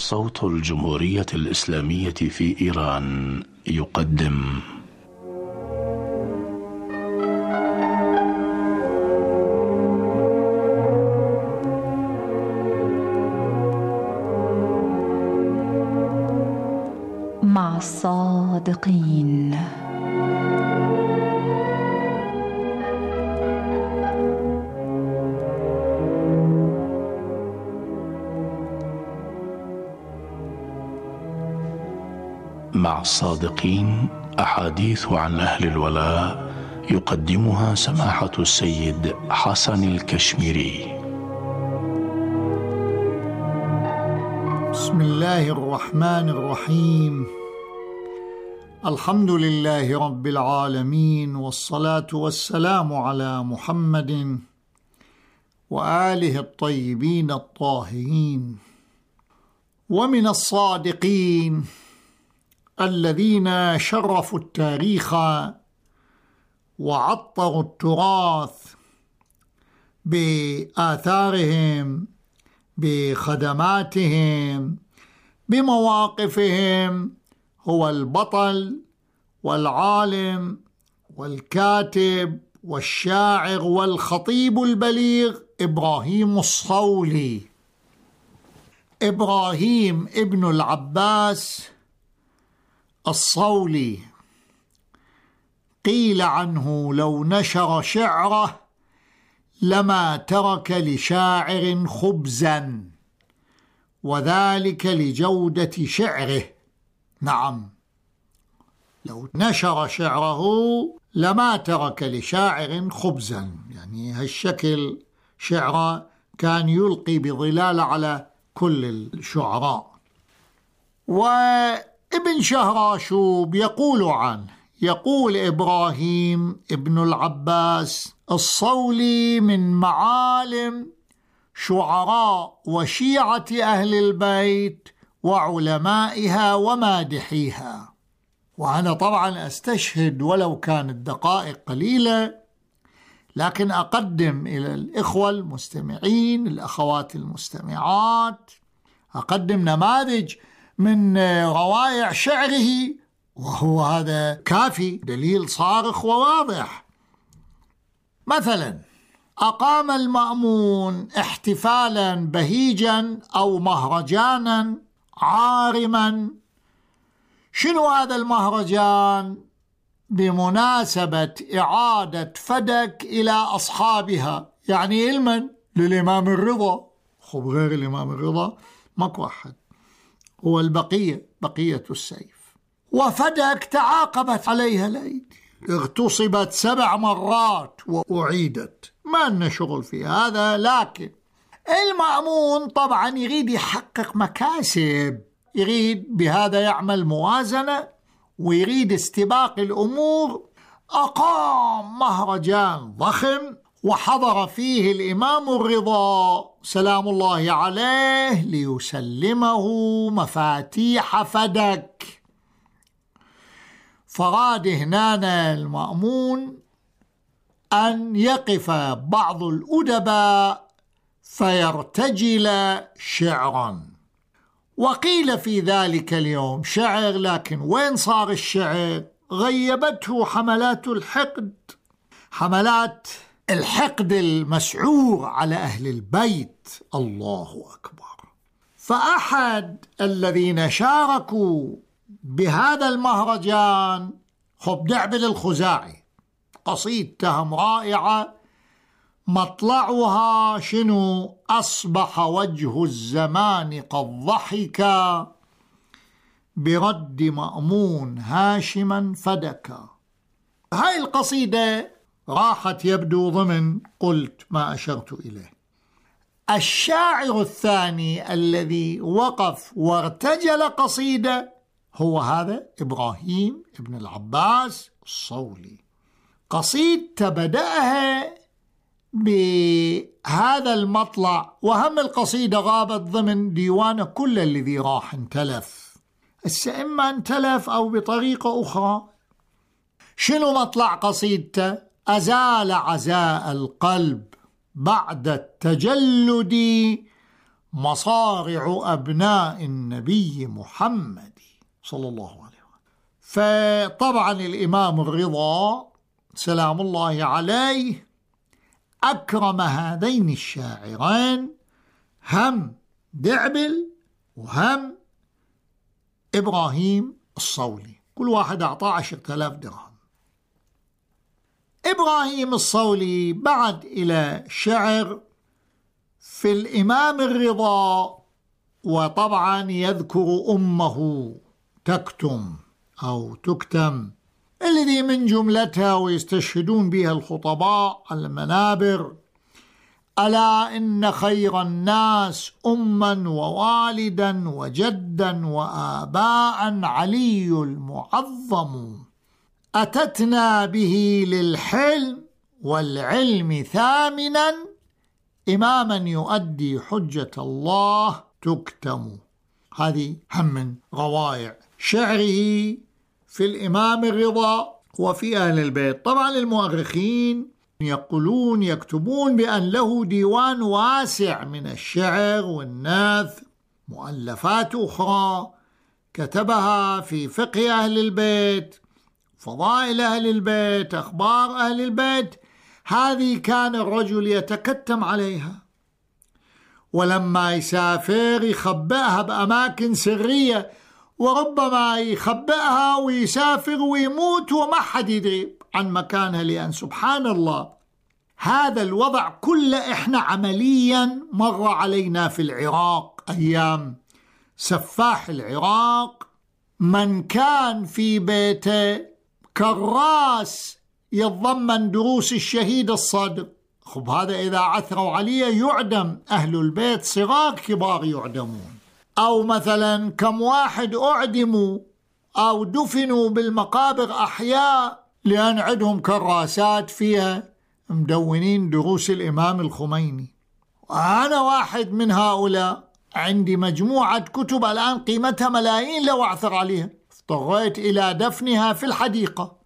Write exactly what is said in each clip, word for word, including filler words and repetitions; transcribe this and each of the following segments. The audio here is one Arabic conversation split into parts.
صوت الجمهورية الإسلامية في إيران يقدم مع الصادقين. مع الصادقين أحاديث عن أهل الولاء يقدمها سماحة السيد حسن الكشميري. بسم الله الرحمن الرحيم. الحمد لله رب العالمين، والصلاة والسلام على محمد وآله الطيبين الطاهرين. ومن الصادقين الذين شرفوا التاريخ وعطروا التراث بآثارهم، بخدماتهم، بمواقفهم، هو البطل والعالم والكاتب والشاعر والخطيب البليغ إبراهيم الصولي. إبراهيم ابن العباس الصولي قيل عنه لو نشر شعره لما ترك لشاعر خبزا، وذلك لجودة شعره. نعم، لو نشر شعره لما ترك لشاعر خبزا، يعني هالشكل شعره كان يلقي بظلال على كل الشعراء. وابن شهراشوب يقول عنه، يقول إبراهيم ابن العباس الصولي من معالم شعراء وشيعة أهل البيت وعلمائها ومادحيها. وأنا طبعا أستشهد ولو كانت دقائق قليلة، لكن أقدم إلى الإخوة المستمعين، الأخوات المستمعات، أقدم نماذج من روائع شعره، وهو هذا كافي دليل صارخ وواضح. مثلا أقام المأمون احتفالا بهيجا أو مهرجانا عارما. شنو هذا المهرجان؟ بمناسبة إعادة فدك إلى أصحابها، يعني علما للإمام الرضا. خب غير الإمام الرضا ماكو أحد، هو البقية، بقية السيف. وفدك تعاقبت عليها الأيدي، اغتصبت سبع مرات وأعيدت، ما لنا شغل في هذا. لكن المأمون طبعا يريد يحقق مكاسب، يريد بهذا يعمل موازنة ويريد استباق الأمور. أقام مهرجان ضخم وحضر فيه الإمام الرضا سلام الله عليه ليسلمه مفاتيح فدك. فراد هنا المأمون أن يقف بعض الأدباء فيرتجل شعرا. وقيل في ذلك اليوم شعر، لكن وين صار الشعر؟ غيبته حملات الحقد، حملات الحقد المسعور على أهل البيت. الله أكبر. فأحد الذين شاركوا بهذا المهرجان خب دعبل الخزاعي، قصيدتهم رائعة، مطلعها شنو؟ أصبح وجه الزمان قد ضحك برد مأمون هاشما فدكا. هاي القصيدة راحت يبدو ضمن قلت ما أشرت إليه. الشاعر الثاني الذي وقف وارتجل قصيدة هو هذا إبراهيم ابن العباس الصولي. قصيدة بدأها بهذا المطلع، وهم القصيدة غابت ضمن ديوانه كل الذي راح انتلف، هسه إما انتلف أو بطريقة أخرى. شنو مطلع قصيدته؟ أزال عزاء القلب بعد التجلد مصارع أبناء النبي محمد صلى الله عليه وسلم. فطبعا الإمام الرضا سلام الله عليه أكرم هذين الشاعرين، هم دعبل وهم إبراهيم الصولي، كل واحد أعطاه عشرة آلاف درهم. إبراهيم الصولي بعد إلى شعر في الإمام الرضا، وطبعا يذكر أمه تكتم أو تكتم، الذي من جملتها ويستشهدون بها الخطباء على المنابر: ألا إن خير الناس أما ووالدا وجدا وآباء علي المعظم، أتتنا به للحلم والعلم ثامنا، إماما يؤدي حجة الله تكتم. هذه هم من روائع شعره في الإمام الرضا وفي أهل البيت. طبعا المؤرخين يقولون يكتبون بأن له ديوان واسع من الشعر والنثر، مؤلفات أخرى كتبها في فقه أهل البيت، فضائل أهل البيت، أخبار أهل البيت. هذه كان الرجل يتكتم عليها، ولما يسافر يخبئها بأماكن سرية، وربما يخبئها ويسافر ويموت وما حد يدري عن مكانها، لأن سبحان الله هذا الوضع كله إحنا عمليا مر علينا في العراق أيام سفاح العراق. من كان في بيته كراس يتضمن دروس الشهيد الصادق، خب هذا إذا عثروا عليه يعدم، أهل البيت صغار كبار يعدمون. أو مثلا كم واحد أعدموا أو دفنوا بالمقابر أحياء لأن عندهم كراسات فيها مدونين دروس الإمام الخميني. وأنا واحد من هؤلاء، عندي مجموعة كتب الآن قيمتها ملايين لو أعثر عليها، اضطريت إلى دفنها في الحديقة.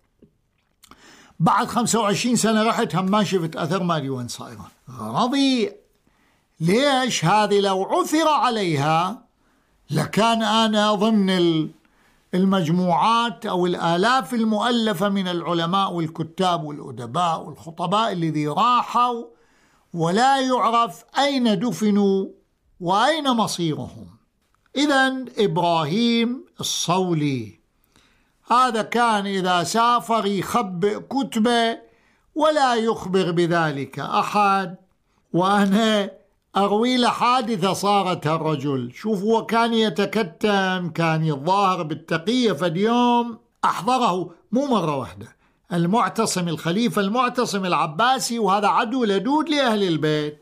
بعد خمسة وعشرين سنة رحت هم ما شفت أثر، ما أدري وين صايرة. غرضي ليش هذه لو عثر عليها لكان أنا ضمن المجموعات أو الآلاف المؤلفة من العلماء والكتاب والأدباء والخطباء الذي راحوا ولا يعرف أين دفنوا وأين مصيرهم. إذن إبراهيم الصولي هذا كان إذا سافر يخبئ كتبه ولا يخبر بذلك أحد. وأنا أروي له حادثة صارت الرجل، شوف هو كان يتكتم، كان يظاهر بالتقية، فاليوم أحضره مو مرة واحدة المعتصم الخليفة المعتصم العباسي، وهذا عدو لدود لأهل البيت،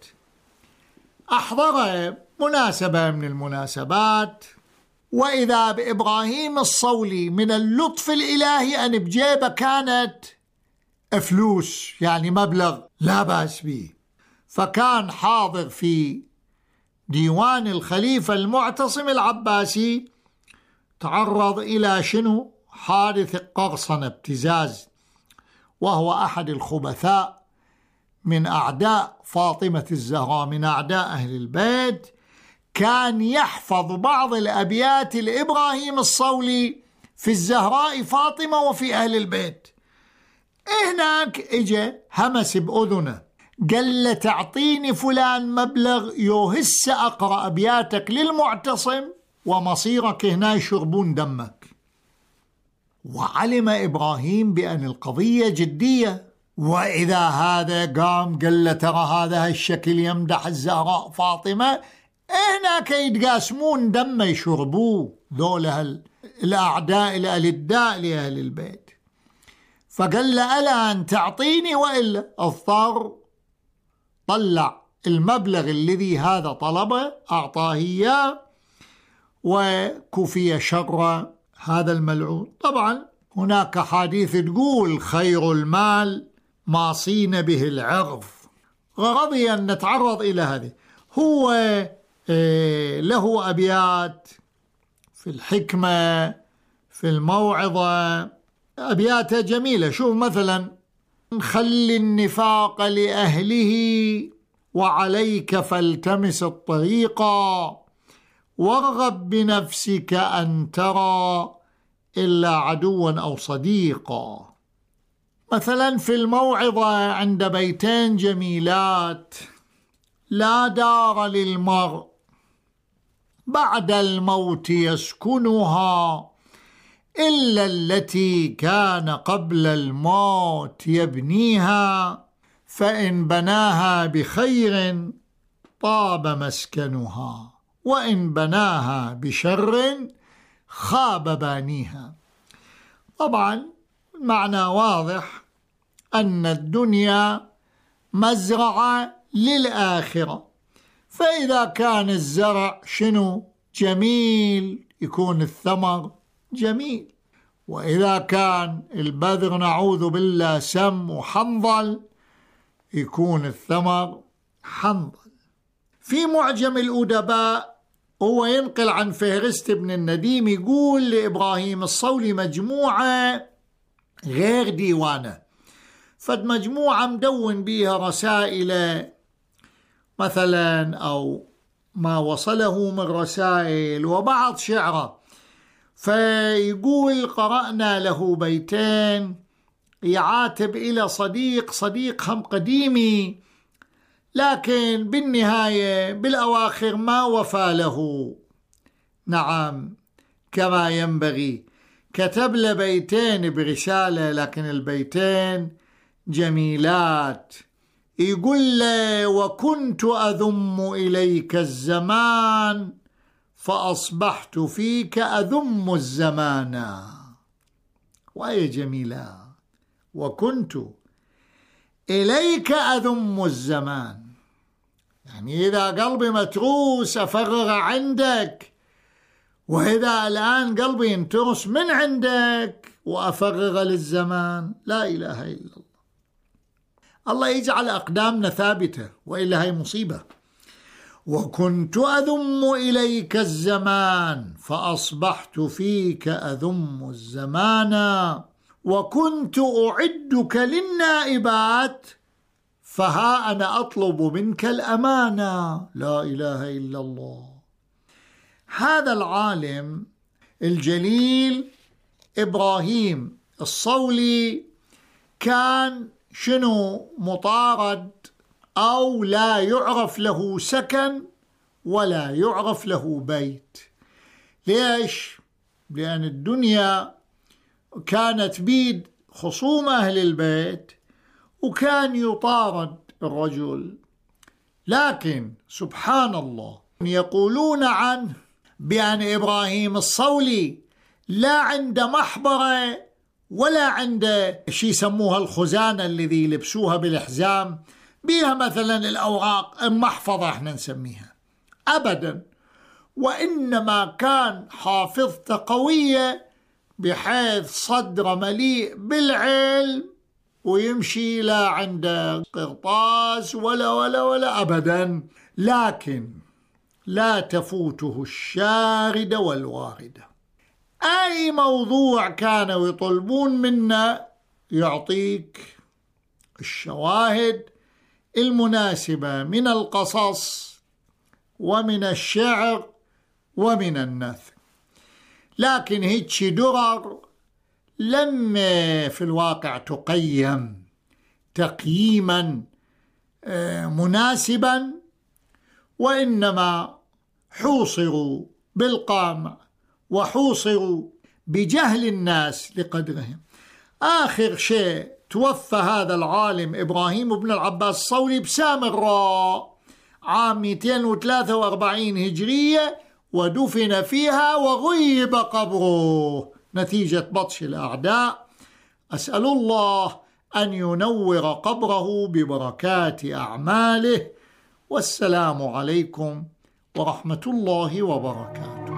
أحضره مناسبة من المناسبات، وإذا بإبراهيم الصولي من اللطف الإلهي أن بجيبه كانت فلوس، يعني مبلغ لا بأس به، فكان حاضر في ديوان الخليفة المعتصم العباسي. تعرض إلى شنو؟ حادث قرصنة، ابتزاز، وهو أحد الخبثاء من أعداء فاطمة الزهراء، من أعداء أهل البيت. كان يحفظ بعض الأبيات الإبراهيم الصولي في الزهراء فاطمة وفي أهل البيت. هناك إجا همس بأذنه، قال له تعطيني فلان مبلغ يوهس أقرأ أبياتك للمعتصم ومصيرك هنا يشربون دمك. وعلم إبراهيم بأن القضية جدية، وإذا هذا قام قال له ترى هذا الشكل يمدح الزهراء فاطمة، هناك يتقاسمون دم يشربوه ذولا الأعداء الألداء لأهل البيت. فقال له ألا أن تعطيني وإلا اضطر، طلع المبلغ الذي هذا طلبه أعطاه إياه وكفي شر هذا الملعون. طبعا هناك حديث تقول خير المال ما صين به العرض. غرضي أن نتعرض إلى هذه. هو له أبيات في الحكمة، في الموعظة، أبياته جميلة. شوف مثلا: خل النفاق لأهله وعليك فالتمس الطريقا، وارغب بنفسك أن ترى إلا عدوا أو صديقا. مثلا في الموعظة عند بيتين جميلات: لا دار للمرء بعد الموت يسكنها إلا التي كان قبل الموت يبنيها، فإن بناها بخير طاب مسكنها، وإن بناها بشر خاب بانيها. طبعا المعنى واضح أن الدنيا مزرعة للآخرة، فإذا كان الزرع شنو جميل يكون الثمر جميل، وإذا كان البذر نعوذ بالله سم وحنظل يكون الثمر حنظل. في معجم الأدباء هو ينقل عن فهرست بن النديم، يقول لإبراهيم الصولي مجموعة غير ديوانه، فد مجموعة مدون بيها رسائل مثلا أو ما وصله من رسائل وبعض شعره، فيقول قرأنا له بيتين يعاتب إلى صديق صديق هم قديمي، لكن بالنهاية بالأواخر ما وفى له نعم كما ينبغي. كتب له بيتين برسالة، لكن البيتين جميلات. يقول له: وكنت أذم إليك الزمان فأصبحت فيك أذم الزمان. وهي جميلة: وكنت إليك أذم الزمان، يعني إذا قلبي متروس أفرغ عندك، وإذا الآن قلبي ينترس من عندك وأفرغ للزمان. لا إله إلا الله. الله يجعل أقدامنا ثابتة، وإلا هي مصيبة. وكنت أذم إليك الزمان فأصبحت فيك أذم الزمان، وكنت أعدك للنائبات فها أنا أطلب منك الأمانة. لا إله إلا الله. هذا العالم الجليل إبراهيم الصولي كان شنو مطارد، أو لا يعرف له سكن ولا يعرف له بيت. ليش؟ لأن الدنيا كانت بيد خصوم أهل البيت، وكان يطارد الرجل. لكن سبحان الله يقولون عنه بأن إبراهيم الصولي لا عند محبرة ولا عند شي يسموها الخزانة الذي يلبسوها بالحزام بها مثلا الأوراق، المحفظة احنا نسميها، أبدا، وإنما كان حافظته قوية بحيث صدر مليء بالعلم، ويمشي لا عنده قرطاس ولا ولا ولا أبدا، لكن لا تفوته الشاردة والواردة. أي موضوع كانوا يطلبون منا يعطيك الشواهد المناسبة من القصص ومن الشعر ومن النثر. لكن هيك درر لم في الواقع تقيم تقييما مناسبا، وإنما حوصروا بالقامة وحوصروا بجهل الناس لقدرهم. آخر شيء توفى هذا العالم إبراهيم بن العباس الصولي بسامراء عام مئتين وثلاثة وأربعين هجرية، ودفن فيها وغيب قبره نتيجة بطش الأعداء. أسأل الله أن ينور قبره ببركات أعماله، والسلام عليكم ورحمة الله وبركاته.